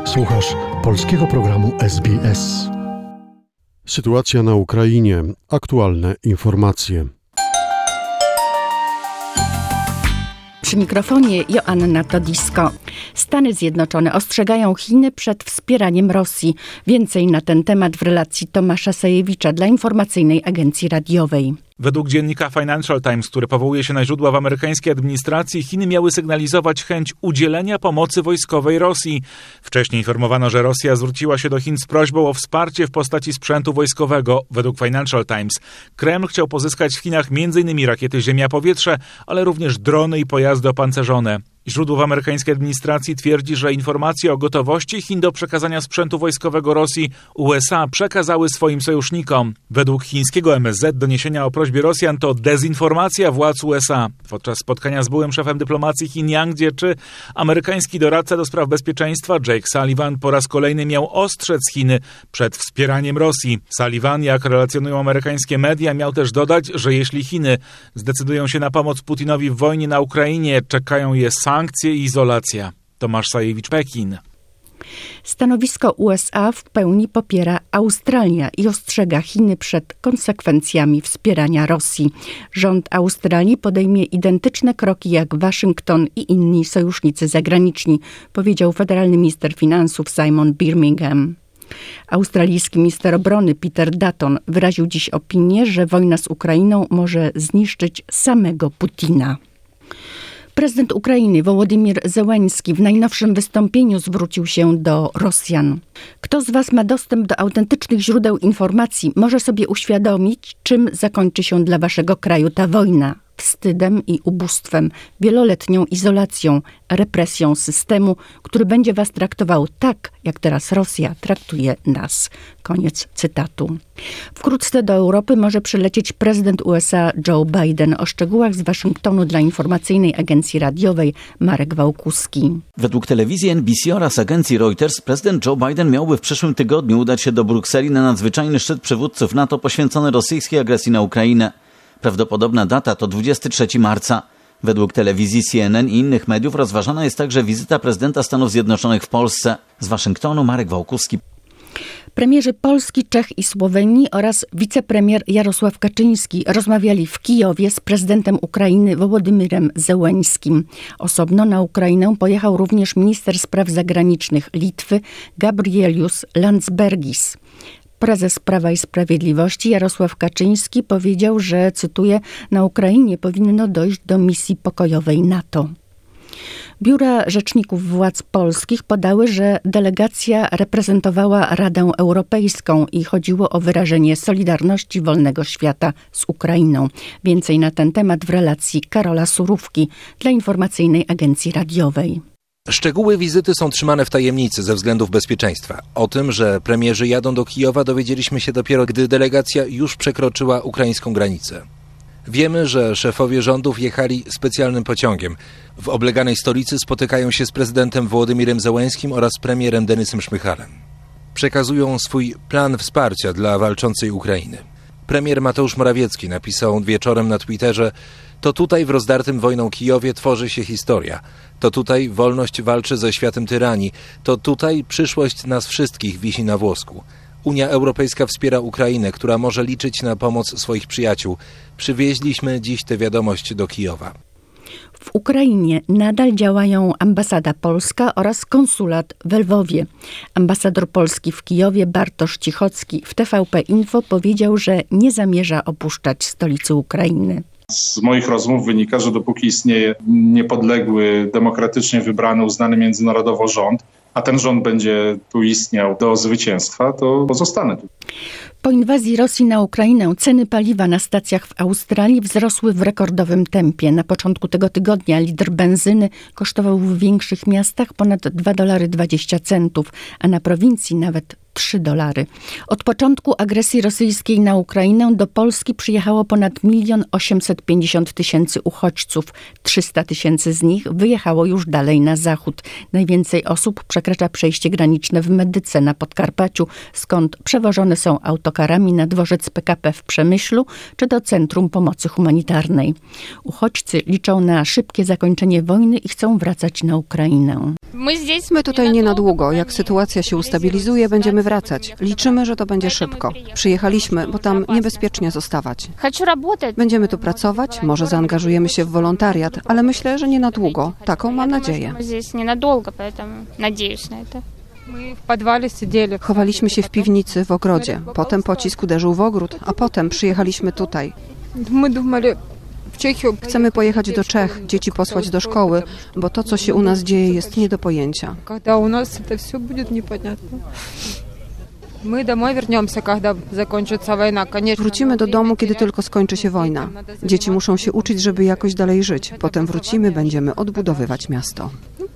Słuchasz polskiego programu SBS. Sytuacja na Ukrainie. Aktualne informacje. Przy mikrofonie Joanna Todisko. Stany Zjednoczone ostrzegają Chiny przed wspieraniem Rosji. Więcej na ten temat w relacji Tomasza Sajewicza dla informacyjnej agencji radiowej. Według dziennika Financial Times, który powołuje się na źródła w amerykańskiej administracji, Chiny miały sygnalizować chęć udzielenia pomocy wojskowej Rosji. Wcześniej informowano, że Rosja zwróciła się do Chin z prośbą o wsparcie w postaci sprzętu wojskowego. Według Financial Times Kreml chciał pozyskać w Chinach m.in. rakiety ziemia-powietrze, ale również drony i pojazdy opancerzone. Źródło w amerykańskiej administracji twierdzi, że informacje o gotowości Chin do przekazania sprzętu wojskowego Rosji USA przekazały swoim sojusznikom. Według chińskiego MSZ doniesienia o prośbie Rosjan to dezinformacja władz USA. Podczas spotkania z byłym szefem dyplomacji Chin Yang Jiechi amerykański doradca do spraw bezpieczeństwa Jake Sullivan po raz kolejny miał ostrzec Chiny przed wspieraniem Rosji. Sullivan, jak relacjonują amerykańskie media, miał też dodać, że jeśli Chiny zdecydują się na pomoc Putinowi w wojnie na Ukrainie, czekają je sankcje i izolacja. Tomasz Sajewicz, Pekin. Stanowisko USA w pełni popiera Australia i ostrzega Chiny przed konsekwencjami wspierania Rosji. Rząd Australii podejmie identyczne kroki jak Waszyngton i inni sojusznicy zagraniczni, powiedział federalny minister finansów Simon Birmingham. Australijski minister obrony Peter Dutton wyraził dziś opinię, że wojna z Ukrainą może zniszczyć samego Putina. Prezydent Ukrainy Wołodymyr Zełenski w najnowszym wystąpieniu zwrócił się do Rosjan. Kto z was ma dostęp do autentycznych źródeł informacji, może sobie uświadomić, czym zakończy się dla waszego kraju ta wojna. Wstydem i ubóstwem, wieloletnią izolacją, represją systemu, który będzie was traktował tak, jak teraz Rosja traktuje nas. Koniec cytatu. Wkrótce do Europy może przylecieć prezydent USA Joe Biden. O szczegółach z Waszyngtonu dla informacyjnej agencji radiowej Marek Wałkuski. Według telewizji NBC oraz agencji Reuters prezydent Joe Biden miałby w przyszłym tygodniu udać się do Brukseli na nadzwyczajny szczyt przywódców NATO poświęcony rosyjskiej agresji na Ukrainę. Prawdopodobna data to 23 marca. Według telewizji CNN i innych mediów rozważana jest także wizyta prezydenta Stanów Zjednoczonych w Polsce. Z Waszyngtonu Marek Wałkuski. Premierzy Polski, Czech i Słowenii oraz wicepremier Jarosław Kaczyński rozmawiali w Kijowie z prezydentem Ukrainy Wołodymyrem Zełenskim. Osobno na Ukrainę pojechał również minister spraw zagranicznych Litwy Gabrielius Landsbergis. Prezes Prawa i Sprawiedliwości Jarosław Kaczyński powiedział, że, cytuję, na Ukrainie powinno dojść do misji pokojowej NATO. Biura rzeczników władz polskich podały, że delegacja reprezentowała Radę Europejską i chodziło o wyrażenie solidarności wolnego świata z Ukrainą. Więcej na ten temat w relacji Karola Surówki dla informacyjnej agencji radiowej. Szczegóły wizyty są trzymane w tajemnicy ze względów bezpieczeństwa. O tym, że premierzy jadą do Kijowa, dowiedzieliśmy się dopiero, gdy delegacja już przekroczyła ukraińską granicę. Wiemy, że szefowie rządów jechali specjalnym pociągiem. W obleganej stolicy spotykają się z prezydentem Wołodymyrem Zełenskim oraz premierem Denysem Szmyhalem. Przekazują swój plan wsparcia dla walczącej Ukrainy. Premier Mateusz Morawiecki napisał wieczorem na Twitterze: to tutaj w rozdartym wojną Kijowie tworzy się historia. To tutaj wolność walczy ze światem tyranii. To tutaj przyszłość nas wszystkich wisi na włosku. Unia Europejska wspiera Ukrainę, która może liczyć na pomoc swoich przyjaciół. Przywieźliśmy dziś tę wiadomość do Kijowa. W Ukrainie nadal działają ambasada polska oraz konsulat w Lwowie. Ambasador Polski w Kijowie Bartosz Cichocki w TVP Info powiedział, że nie zamierza opuszczać stolicy Ukrainy. Z moich rozmów wynika, że dopóki istnieje niepodległy, demokratycznie wybrany, uznany międzynarodowo rząd, a ten rząd będzie tu istniał do zwycięstwa, to pozostanę tu. Po inwazji Rosji na Ukrainę ceny paliwa na stacjach w Australii wzrosły w rekordowym tempie. Na początku tego tygodnia litr benzyny kosztował w większych miastach ponad $2,20, a na prowincji nawet $3. Od początku agresji rosyjskiej na Ukrainę do Polski przyjechało ponad 1 850 000 uchodźców. 300 000 z nich wyjechało już dalej na zachód. Najwięcej osób przekracza przejście graniczne w Medyce na Podkarpaciu, skąd przewożone są autokarami na dworzec PKP w Przemyślu czy do Centrum Pomocy Humanitarnej. Uchodźcy liczą na szybkie zakończenie wojny i chcą wracać na Ukrainę. My tutaj nie na długo. Jak sytuacja się ustabilizuje, będziemy wracać. Liczymy, że to będzie szybko. Przyjechaliśmy, bo tam niebezpiecznie zostawać. Będziemy tu pracować, może zaangażujemy się w wolontariat, ale myślę, że nie na długo. Taką mam nadzieję. Chowaliśmy się w piwnicy, w ogrodzie. Potem pocisk uderzył w ogród, a potem przyjechaliśmy tutaj. Chcemy pojechać do Czech, dzieci posłać do szkoły, bo to, co się u nas dzieje, jest nie do pojęcia. Wrócimy do domu, kiedy tylko skończy się wojna. Dzieci muszą się uczyć, żeby jakoś dalej żyć. Potem wrócimy, będziemy odbudowywać miasto.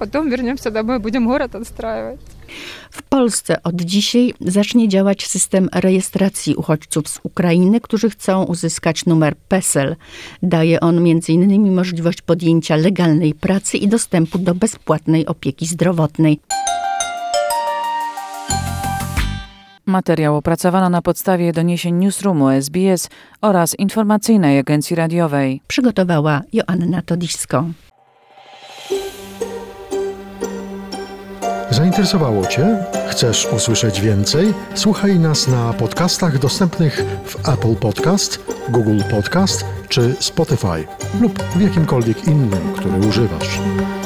W Polsce od dzisiaj zacznie działać system rejestracji uchodźców z Ukrainy, którzy chcą uzyskać numer PESEL. Daje on m.in. możliwość podjęcia legalnej pracy i dostępu do bezpłatnej opieki zdrowotnej. Materiał opracowano na podstawie doniesień Newsroomu SBS oraz Informacyjnej Agencji Radiowej. Przygotowała Joanna Todisko. Zainteresowało Cię? Chcesz usłyszeć więcej? Słuchaj nas na podcastach dostępnych w Apple Podcast, Google Podcast czy Spotify lub w jakimkolwiek innym, który używasz.